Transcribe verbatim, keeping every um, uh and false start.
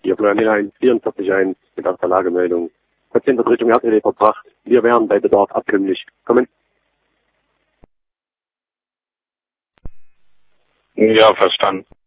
Hier Florian eins vierundvierzig eins mit aus der Lagemeldung. Patient wird Richtung R T W verbracht. Wir werden bei Bedarf abkömmlich kommen. Ja, verstanden.